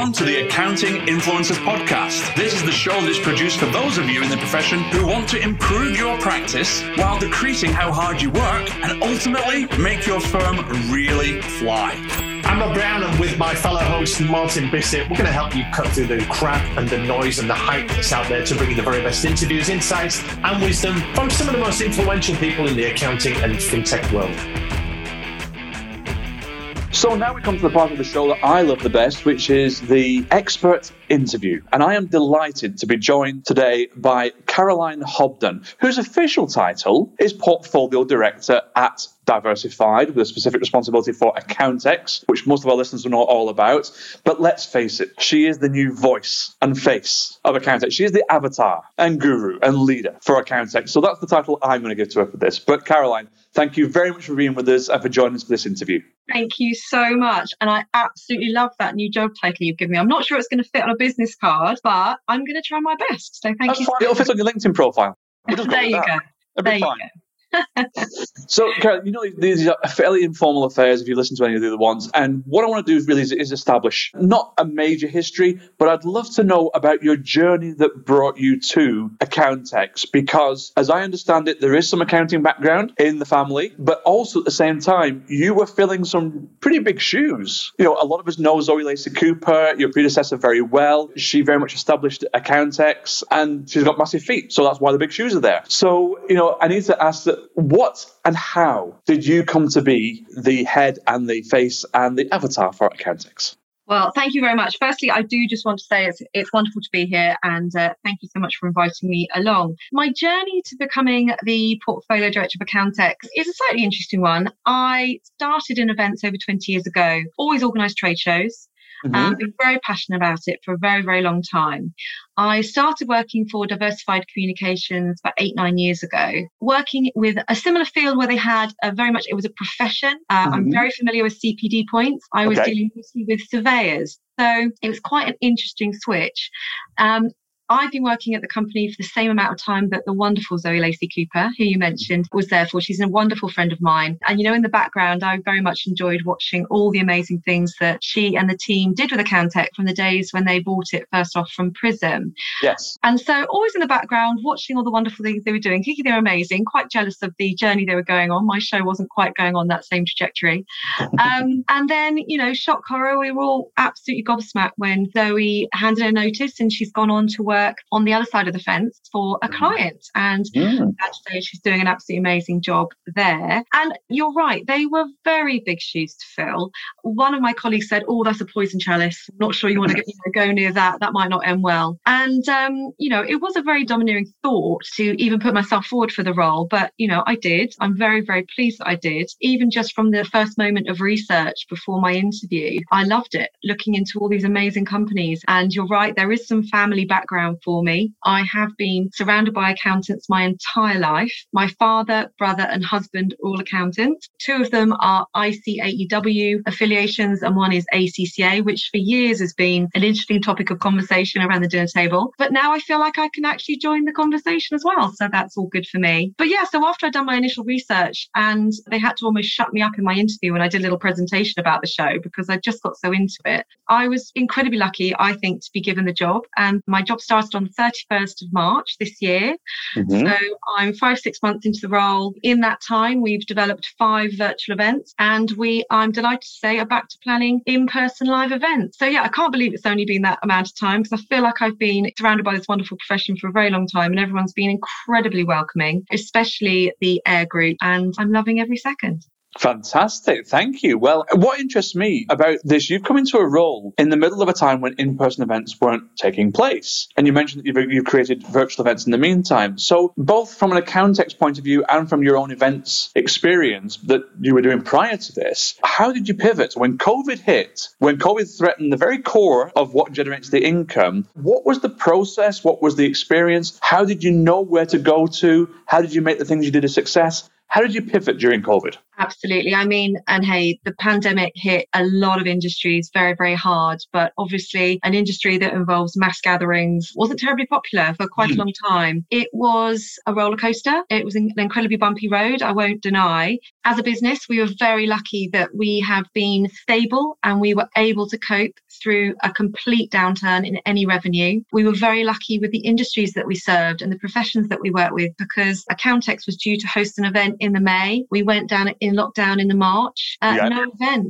Welcome to the Accounting Influencers Podcast. This is the show that is produced for those of you in the profession who want to improve your practice while decreasing how hard you work and ultimately make your firm really fly. I'm Rob Brown, and with my fellow host Martin Bissett, we're going to help you cut through the crap and the noise and the hype that's out there to bring you the very best interviews, insights and wisdom from some of the most influential people in the accounting and fintech world. So now we come to the part of the show that I love the best, which is the expert interview. And I am delighted to be joined today by Caroline Hobden, whose official title is Portfolio Director at Diversified, with a specific responsibility for Accountex, which most of our listeners will know all about. But let's face it, she is the new voice and face of Accountex. She is the avatar and guru and leader for Accountex. So that's the title I'm going to give to her for this. But Caroline, thank you very much for being with us and for joining us for this interview. Thank you so much. And I absolutely love that new job title you've given me. I'm not sure it's going to fit on a business card, but I'm going to try my best. So thank you. It'll fit on your LinkedIn profile. We'll just there you go. It'll be fine. So, Karen, you know, these are fairly informal affairs if you listen to any of the other ones. And what I want to do really is establish not a major history, but I'd love to know about your journey that brought you to Accountex. Because as I understand it, there is some accounting background in the family, but also at the same time, you were filling some pretty big shoes. You know, a lot of us know Zoe Lacey Cooper, your predecessor, very well. She very much established Accountex and she's got massive feet. So that's why the big shoes are there. So, you know, I need to ask that. What and how did you come to be the head and the face and the avatar for Accountex? Well, thank you very much. Firstly, I do just want to say it's wonderful to be here, and thank you so much for inviting me along. My journey to becoming the Portfolio Director of Accountex is a slightly interesting one. I started in events over 20 years ago, always organised trade shows. I've been very passionate about it for a very, very long time. I started working for Diversified Communications about 8-9 years ago, working with a similar field where they had it was a profession. I'm very familiar with CPD points. I was dealing mostly with surveyors. So it was quite an interesting switch. I've been working at the company for the same amount of time that the wonderful Zoe Lacey Cooper, who you mentioned, was there for. She's a wonderful friend of mine. And, you know, in the background, I very much enjoyed watching all the amazing things that she and the team did with Accountex from the days when they bought it first off from Prism. Yes. And so always in the background, watching all the wonderful things they were doing, thinking they were amazing, quite jealous of the journey they were going on. My show wasn't quite going on that same trajectory. And then, you know, shock horror, we were all absolutely gobsmacked when Zoe handed her notice and she's gone on to work on the other side of the fence for a client. And actually, she's doing an absolutely amazing job there. And you're right, they were very big shoes to fill. One of my colleagues said, "Oh, that's a poison chalice. Not sure you want to go near that. That might not end well." And, you know, it was a very domineering thought to even put myself forward for the role. But, you know, I did. I'm very, very pleased that I did. Even just from the first moment of research before my interview, I loved it, looking into all these amazing companies. And you're right, there is some family background for me. I have been surrounded by accountants my entire life. My father, brother and husband are all accountants. 2 of them are ICAEW affiliations and one is ACCA, which for years has been an interesting topic of conversation around the dinner table. But now I feel like I can actually join the conversation as well. So that's all good for me. But yeah, so after I'd done my initial research and they had to almost shut me up in my interview when I did a little presentation about the show because I just got so into it. I was incredibly lucky, I think, to be given the job. And my job started on the 31st of March this year. So I'm 5-6 months into the role. In that time, we've developed 5 virtual events and I'm delighted to say, are back to planning in-person live events. So yeah, I can't believe it's only been that amount of time because I feel like I've been surrounded by this wonderful profession for a very long time and everyone's been incredibly welcoming, especially the AIR group, and I'm loving every second. Fantastic. Thank you. Well, what interests me about this, you've come into a role in the middle of a time when in-person events weren't taking place. And you mentioned that you've created virtual events in the meantime. So both from an Accountex point of view and from your own events experience that you were doing prior to this, how did you pivot? When COVID hit, when COVID threatened the very core of what generates the income, what was the process? What was the experience? How did you know where to go to? How did you make the things you did a success? How did you pivot during COVID? Absolutely. I mean, and hey, the pandemic hit a lot of industries very, very hard. But obviously, an industry that involves mass gatherings wasn't terribly popular for quite a long time. It was a roller coaster. It was an incredibly bumpy road, I won't deny. As a business, we were very lucky that we have been stable and we were able to cope through a complete downturn in any revenue. We were very lucky with the industries that we served and the professions that we worked with, because Accountex was due to host an event in the May. We went down in lockdown in the March. No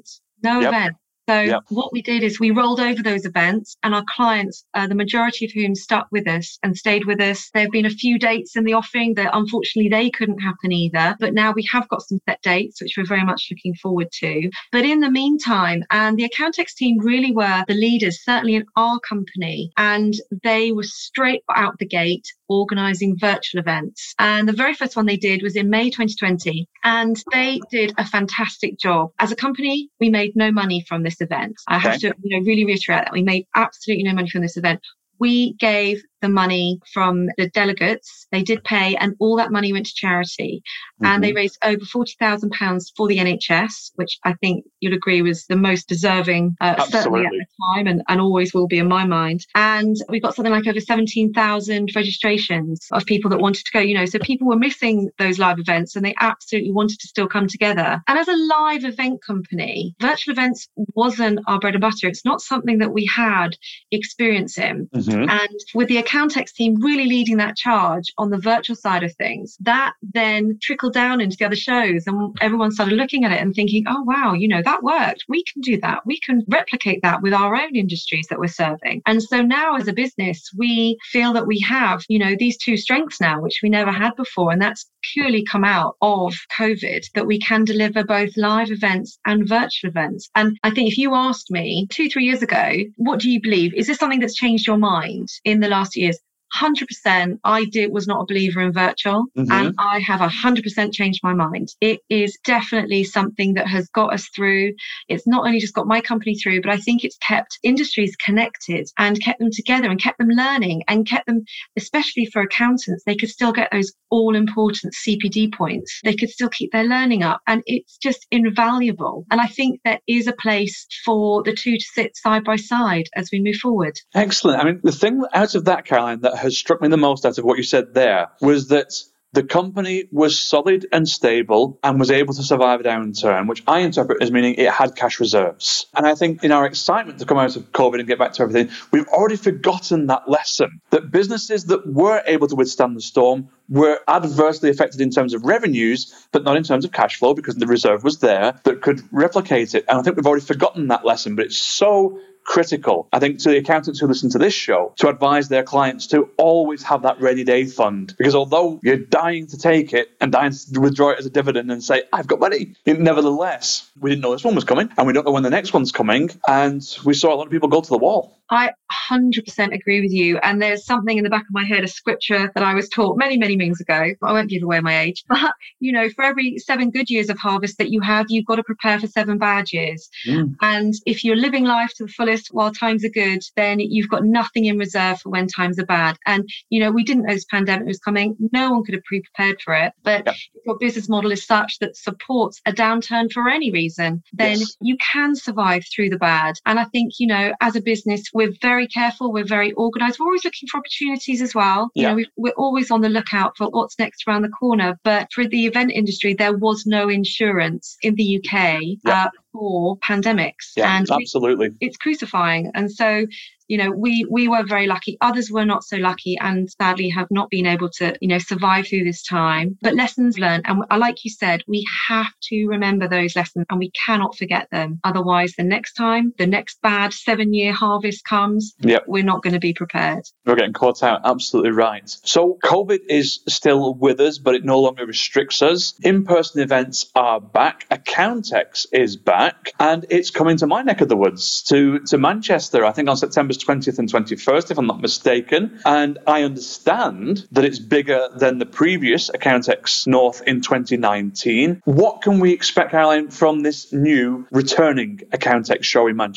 event. So what we did is we rolled over those events, and our clients, the majority of whom stuck with us and stayed with us. There have been a few dates in the offing that unfortunately they couldn't happen either. But now we have got some set dates, which we're very much looking forward to. But in the meantime, and the Accountex team really were the leaders, certainly in our company, and they were straight out the gate organising virtual events. And the very first one they did was in May 2020, and they did a fantastic job. As a company, we made no money from this event. I have to really reiterate that we made absolutely no money from this event. We gave the money from the delegates. They did pay, and all that money went to charity. And they raised over £40,000 for the NHS, which I think you'll agree was the most deserving, certainly at the time, and always will be in my mind. And we got something like over 17,000 registrations of people that wanted to go, so people were missing those live events and they absolutely wanted to still come together. And as a live event company, virtual events wasn't our bread and butter. It's not something that we had experience in. And with the Accountex team really leading that charge on the virtual side of things, that then trickled down into the other shows, and everyone started looking at it and thinking, oh wow, that worked. We can do that. We can replicate that with our own industries that we're serving. And so now as a business, we feel that we have, these two strengths now, which we never had before. And that's purely come out of COVID, that we can deliver both live events and virtual events. And I think if you asked me 2-3 years ago, what do you believe? Is this something that's changed your mind in the last years? 100%. I was not a believer in virtual, and I have 100% changed my mind. It is definitely something that has got us through. It's not only just got my company through, but I think it's kept industries connected and kept them together and kept them learning and kept them, especially for accountants, they could still get those all important CPD points. They could still keep their learning up, and it's just invaluable. And I think there is a place for the two to sit side by side as we move forward. Excellent. I mean, the thing out of that, Caroline, that has struck me the most out of what you said there was that the company was solid and stable and was able to survive a downturn, which I interpret as meaning it had cash reserves. And I think in our excitement to come out of COVID and get back to everything, we've already forgotten that lesson, that businesses that were able to withstand the storm were adversely affected in terms of revenues, but not in terms of cash flow, because the reserve was there that could replicate it. And I think we've already forgotten that lesson, but it's so critical, I think, to the accountants who listen to this show to advise their clients to always have that rainy day fund. Because although you're dying to take it and dying to withdraw it as a dividend and say, I've got money, nevertheless, we didn't know this one was coming and we don't know when the next one's coming. And we saw a lot of people go to the wall. I 100% agree with you. And there's something in the back of my head, a scripture that I was taught many, many moons ago. I won't give away my age. But, for every 7 good years of harvest that you have, you've got to prepare for 7 bad years. And if you're living life to the fullest while times are good, then you've got nothing in reserve for when times are bad. And, we didn't know this pandemic was coming. No one could have pre-prepared for it. But if your business model is such that supports a downturn for any reason, then you can survive through the bad. And I think, as a business, we're very careful. We're very organised. We're always looking for opportunities as well. We're always on the lookout for what's next around the corner. But for the event industry, there was no insurance in the UK for pandemics. And absolutely. It's crucifying. And so, we were very lucky. Others were not so lucky and sadly have not been able to, survive through this time. But lessons learned. And like you said, we have to remember those lessons and we cannot forget them. Otherwise, the next time, the next bad 7-year harvest comes, we're not going to be prepared. We're getting caught out. Absolutely right. So COVID is still with us, but it no longer restricts us. In-person events are back. Accountex is back. And it's coming to my neck of the woods, to Manchester, I think on September 20th and 21st, if I'm not mistaken. And I understand that it's bigger than the previous Accountex North in 2019. What can we expect, Caroline, from this new returning Accountex show in Manchester?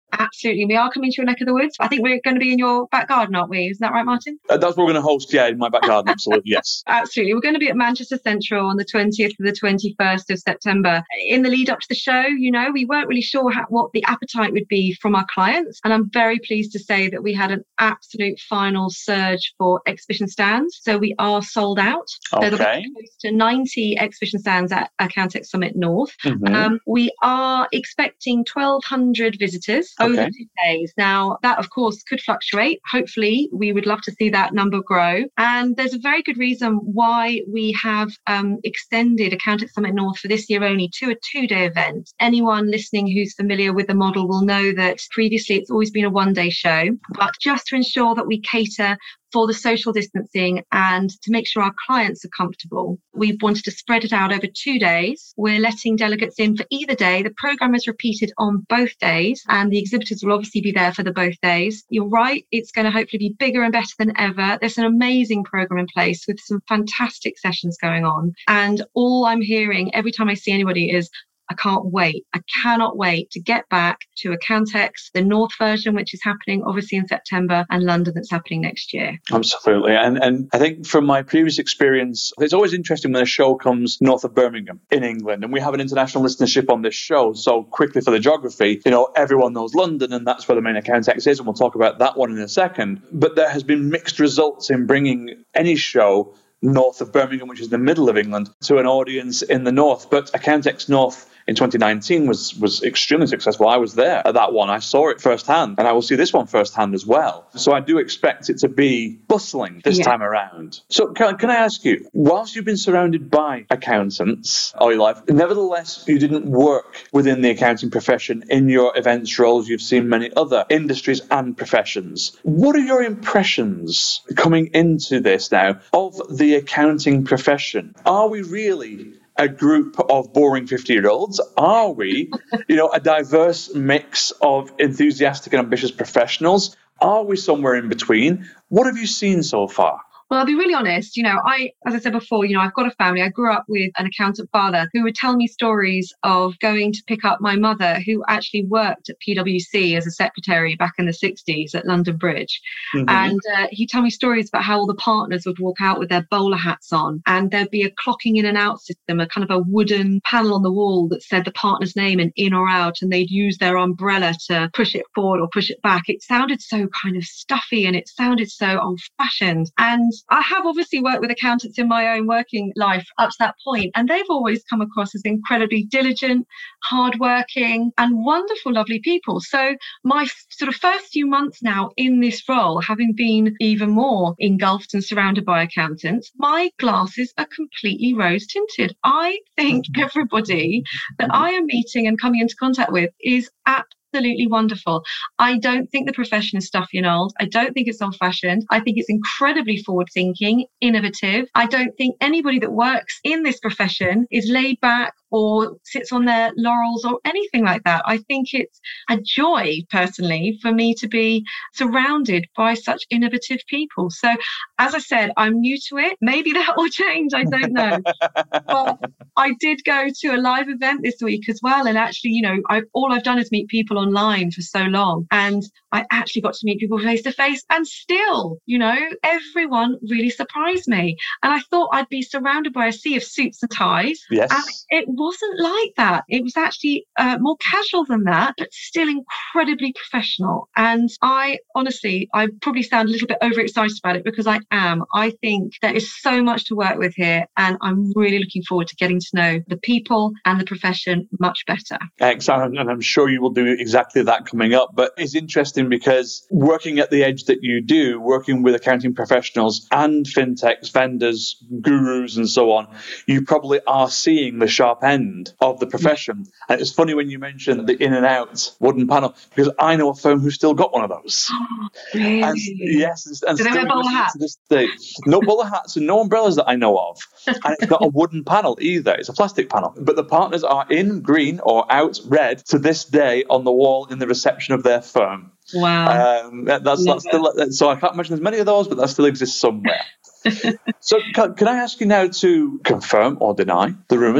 Absolutely. We are coming to your neck of the woods. I think we're going to be in your back garden, aren't we? Isn't that right, Martin? That's what we're going to host, yeah, in my back garden, absolutely, yes. Absolutely. We're going to be at Manchester Central on the 20th to the 21st of September. In the lead up to the show, we weren't really sure what the appetite would be from our clients. And I'm very pleased to say that we had an absolute final surge for exhibition stands. So we are sold out. Okay. So there'll be close to 90 exhibition stands at Accountex Summit North. Mm-hmm. We are expecting 1,200 visitors over 2 days. Now, that, of course, could fluctuate. Hopefully, we would love to see that number grow. And there's a very good reason why we have extended Accountex Summit North for this year only to a 2-day event. Anyone listening who's familiar with the model will know that previously it's always been a 1-day show. But just to ensure that we cater for the social distancing and to make sure our clients are comfortable, we wanted to spread it out over 2 days. We're letting delegates in for either day. The programme is repeated on both days, and the exhibitors will obviously be there for the both days. You're right, it's going to hopefully be bigger and better than ever. There's an amazing programme in place with some fantastic sessions going on. And all I'm hearing every time I see anybody is, I can't wait. I cannot wait to get back to Accountex, the North version, which is happening obviously in September, and London that's happening next year. Absolutely. And I think from my previous experience, it's always interesting when a show comes north of Birmingham in England, and we have an international listenership on this show. So quickly for the geography, everyone knows London, and that's where the main Accountex is, and we'll talk about that one in a second. But there has been mixed results in bringing any show north of Birmingham, which is the middle of England, to an audience in the north. But Accountex North in 2019 was extremely successful. I was there at that one. I saw it firsthand, and I will see this one firsthand as well. So I do expect it to be bustling this time around. So can I ask you, whilst you've been surrounded by accountants all your life, nevertheless, you didn't work within the accounting profession in your events roles. You've seen many other industries and professions. What are your impressions coming into this now of the accounting profession? Are we really a group of boring 50-year-olds? Are we, a diverse mix of enthusiastic and ambitious professionals? Are we somewhere in between? What have you seen so far? Well, I'll be really honest. As I said before, I've got a family. I grew up with an accountant father who would tell me stories of going to pick up my mother, who actually worked at PwC as a secretary back in the 60s at London Bridge. Mm-hmm. And he'd tell me stories about how all the partners would walk out with their bowler hats on, and there'd be a clocking in and out system, a kind of a wooden panel on the wall that said the partner's name and in or out, and they'd use their umbrella to push it forward or push it back. It sounded so kind of stuffy, and it sounded so old-fashioned. And I have obviously worked with accountants in my own working life up to that point, and they've always come across as incredibly diligent, hardworking, and wonderful, lovely people. So my sort of first few months now in this role, having been even more engulfed and surrounded by accountants, my glasses are completely rose tinted. I think everybody that I am meeting and coming into contact with is absolutely wonderful. I don't think the profession is stuffy and old. I don't think it's old-fashioned. I think it's incredibly forward-thinking, innovative. I don't think anybody that works in this profession is laid back or sits on their laurels or anything like that. I think it's a joy, personally, for me to be surrounded by such innovative people. So, as I said, I'm new to it. Maybe that will change. I don't know. But I did go to a live event this week as well. And actually, all I've done is meet people online for so long. And I actually got to meet people face to face. And still, everyone really surprised me. And I thought I'd be surrounded by a sea of suits and ties. Yes. And it wasn't like that. It was actually more casual than that, but still incredibly professional. And I probably sound a little bit overexcited about it, because I am. I think there is so much to work with here, and I'm really looking forward to getting to know the people and the profession much better. Excellent. And I'm sure you will do exactly that coming up. But it's interesting because working at the edge that you do, working with accounting professionals and fintechs, vendors, gurus, and so on, you probably are seeing the sharp end of the profession. And it's funny when you mentioned the in and out wooden panel, because I know a firm who's still got one of those. Oh, really? And, yes. And do they wear bowler hats? To this day. No bowler hats and no umbrellas that I know of. And it's not a wooden panel either. It's a plastic panel. But the partners are in green or out red to this day on the wall in the reception of their firm. Wow. That's still, so I can't imagine there's many of those, but that still exists somewhere. So can I ask you now to confirm or deny the rumours?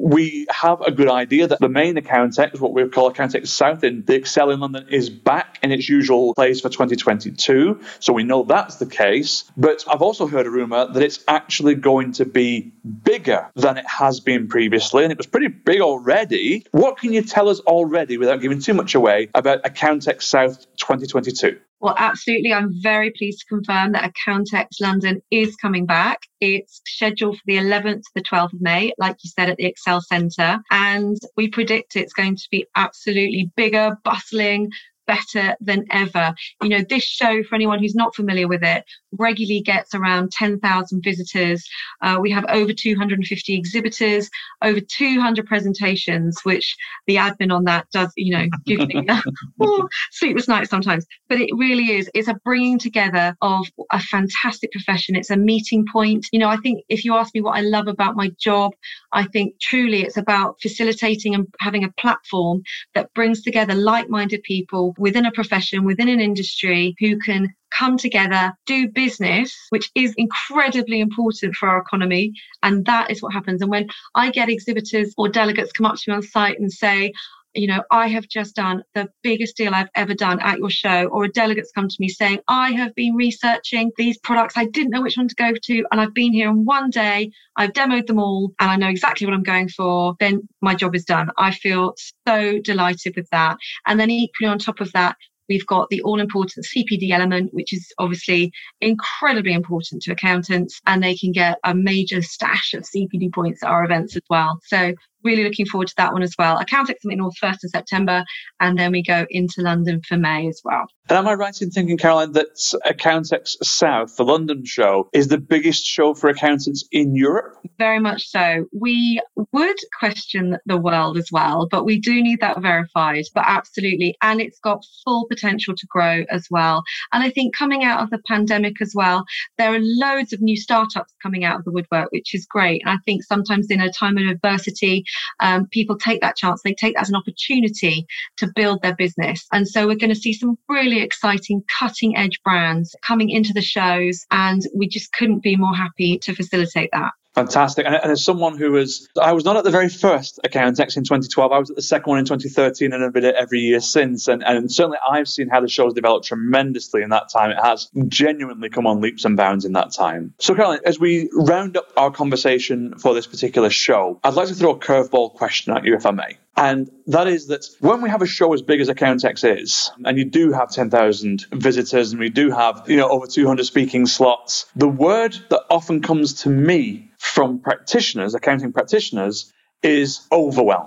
we have a good idea that the main Accountex, what we call Accountex South in the Excel in London, is back in its usual place for 2022. So we know that's the case. But I've also heard a rumour that it's actually going to be bigger than it has been previously, and it was pretty big already. What can you tell us already, without giving too much away, about Accountex South 2022? Well, absolutely. I'm very pleased to confirm that Accountex London is coming back. It's scheduled for the 11th to the 12th of May, like you said, at the Excel Centre. And we predict it's going to be absolutely bigger, bustling, better than ever. You know, this show, for anyone who's not familiar with it, regularly gets around 10,000 visitors. We have over 250 exhibitors, over 200 presentations, which the admin on that does, you know, give me sleepless nights sometimes. But it really is. It's a bringing together of a fantastic profession. It's a meeting point. You know, I think if you ask me what I love about my job, I think truly it's about facilitating and having a platform that brings together like-minded people within a profession, within an industry, who can come together, do business, which is incredibly important for our economy. And that is what happens. And when I get exhibitors or delegates come up to me on site and say, you know, I have just done the biggest deal I've ever done at your show, or a delegate's come to me saying, I have been researching these products, I didn't know which one to go to, and I've been here in one day, I've demoed them all, and I know exactly what I'm going for, then my job is done. I feel so delighted with that. And then equally on top of that, we've got the all-important CPD element, which is obviously incredibly important to accountants, and they can get a major stash of CPD points at our events as well. So really looking forward to that one as well. Accountex Summit North 1st of September, and then we go into London for May as well. And am I right in thinking, Caroline, that Accountex South, the London show, is the biggest show for accountants in Europe? Very much so. We would question the world as well, but we do need that verified. But absolutely. And it's got full potential to grow as well. And I think coming out of the pandemic as well, there are loads of new startups coming out of the woodwork, which is great. And I think sometimes in a time of adversity, people take that chance. They take that as an opportunity to build their business. And so we're going to see some really exciting cutting edge brands coming into the shows. And we just couldn't be more happy to facilitate that. Fantastic. And as someone I was not at the very first Accountex in 2012, I was at the second one in 2013 and I've been at every year since. And certainly I've seen how the show's developed tremendously in that time. It has genuinely come on leaps and bounds in that time. So Caroline, as we round up our conversation for this particular show, I'd like to throw a curveball question at you, if I may. And that is that when we have a show as big as Accountex is, and you do have 10,000 visitors and we do have, over 200 speaking slots, the word that often comes to me from practitioners, accounting practitioners, is overwhelm.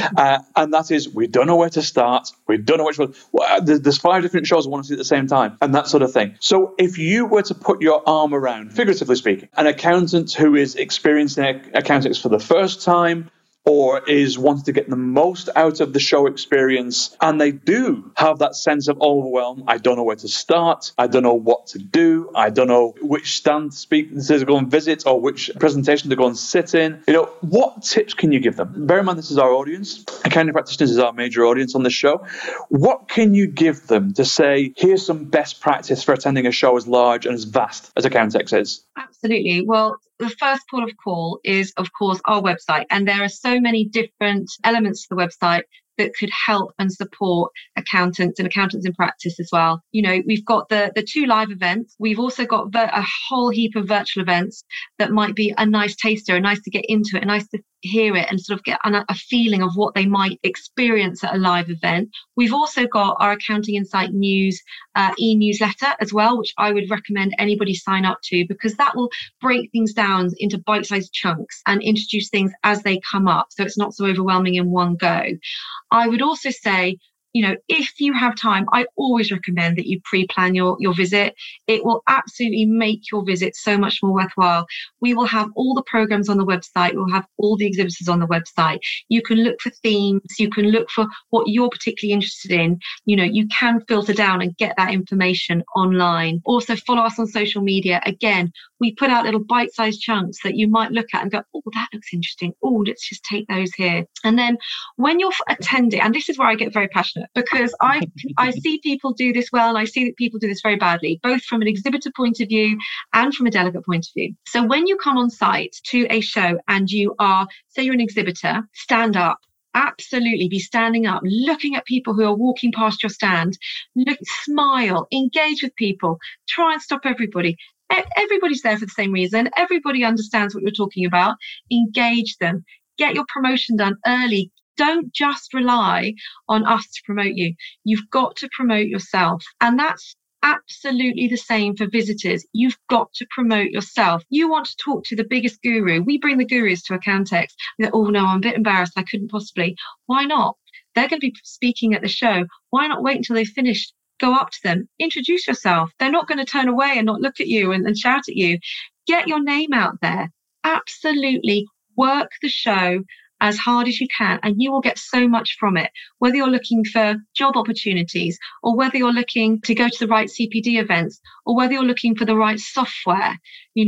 And that is, we don't know where to start. We don't know which one. There's 5 different shows I want to see at the same time, and that sort of thing. So if you were to put your arm around, figuratively speaking, an accountant who is experiencing Accountex for the first time, or is wanting to get the most out of the show experience, and they do have that sense of overwhelm. I don't know where to start. I don't know what to do. I don't know which stand to go and visit or which presentation to go and sit in. What tips can you give them? Bear in mind, this is our audience. Accounting practitioners is our major audience on this show. What can you give them to say, here's some best practice for attending a show as large and as vast as Accountex is? Absolutely. Well, the first port of call is, of course, our website. And there are so many different elements to the website that could help and support accountants and accountants in practice as well. We've got the 2 live events. We've also got a whole heap of virtual events that might be a nice taster, nice to get into it, nice to hear it and sort of get a feeling of what they might experience at a live event. We've also got our Accounting Insight News e-newsletter as well, which I would recommend anybody sign up to, because that will break things down into bite-sized chunks and introduce things as they come up, so it's not so overwhelming in one go. I would also say, if you have time, I always recommend that you pre-plan your visit. It will absolutely make your visit so much more worthwhile. We will have all the programs on the website. We'll have all the exhibitors on the website. You can look for themes. You can look for what you're particularly interested in. You can filter down and get that information online. Also follow us on social media. Again, we put out little bite-sized chunks that you might look at and go, oh, that looks interesting. Oh, let's just take those here. And then when you're attending, and this is where I get very passionate, because I see people do this well, and I see that people do this very badly, both from an exhibitor point of view and from a delegate point of view. So when you come on site to a show and you are, say you're an exhibitor, stand up. Absolutely be standing up, looking at people who are walking past your stand, smile, engage with people, try and stop everybody. Everybody's there for the same reason. Everybody understands what you're talking about. Engage them. Get your promotion done early. Don't just rely on us to promote you. You've got to promote yourself. And that's absolutely the same for visitors. You've got to promote yourself. You want to talk to the biggest guru. We bring the gurus to Accountex. Oh no, I'm a bit embarrassed. I couldn't possibly. Why not? They're going to be speaking at the show. Why not wait until they've finished? Go up to them. Introduce yourself. They're not going to turn away and not look at you and shout at you. Get your name out there. Absolutely work the show as hard as you can, and you will get so much from it, whether you're looking for job opportunities, or whether you're looking to go to the right CPD events, or whether you're looking for the right software.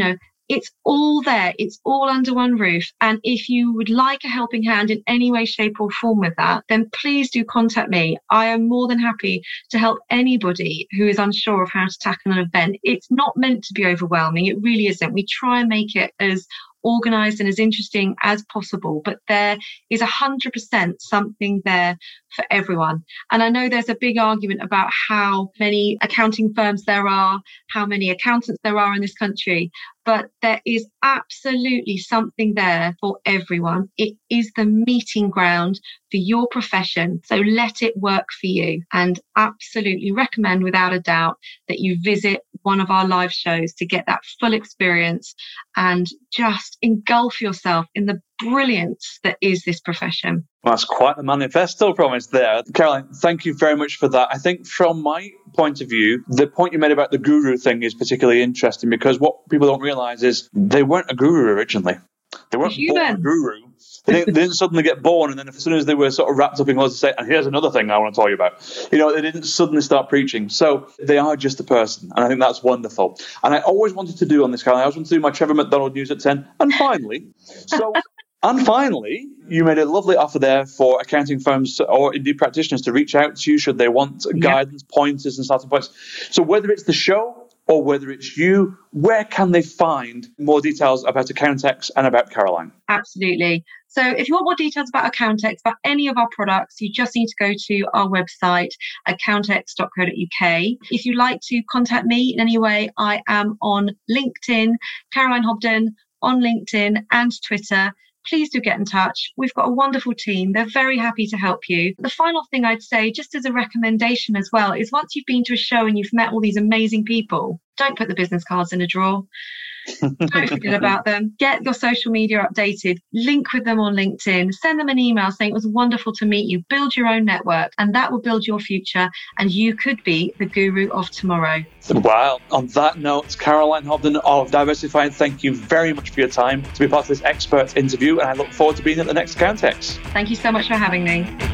It's all there. It's all under one roof. And if you would like a helping hand in any way, shape or form with that, then please do contact me. I am more than happy to help anybody who is unsure of how to tackle an event. It's not meant to be overwhelming. It really isn't. We try and make it as organised and as interesting as possible, but there is 100% something there for everyone. And I know there's a big argument about how many accounting firms there are, how many accountants there are in this country, but there is absolutely something there for everyone. It is the meeting ground for your profession, so let it work for you. And absolutely recommend without a doubt that you visit one of our live shows to get that full experience and just engulf yourself in the brilliance that is this profession. Well, that's quite the manifesto promise there. Caroline, thank you very much for that. I think from my point of view, the point you made about the guru thing is particularly interesting, because what people don't realise is they weren't a guru originally. They weren't born a guru. They didn't suddenly get born, and then as soon as they were sort of wrapped up in loads to say, and here's another thing I want to tell you about. They didn't suddenly start preaching. So they are just a person, and I think that's wonderful. And I always wanted to do on this, Caroline, I always wanted to do my Trevor McDonald News at 10, and finally, you made a lovely offer there for accounting firms or indeed practitioners to reach out to you should they want guidance, pointers and starting points. So whether it's the show or whether it's you, where can they find more details about Accountex and about Caroline? Absolutely. So if you want more details about Accountex, about any of our products, you just need to go to our website, accountex.co.uk. If you'd like to contact me in any way, I am on LinkedIn, Caroline Hobden, on LinkedIn and Twitter. Please do get in touch. We've got a wonderful team. They're very happy to help you. The final thing I'd say, just as a recommendation as well, is once you've been to a show and you've met all these amazing people, don't put the business cards in a drawer. Don't forget about them. Get your social media updated. Link with them on LinkedIn. Send them an email saying it was wonderful to meet you. Build your own network, and that will build your future. And you could be the guru of tomorrow. Wow. On that note, Caroline Hobden of Diversified, thank you very much for your time to be part of this expert interview. And I look forward to being at the next Accountex. Thank you so much for having me.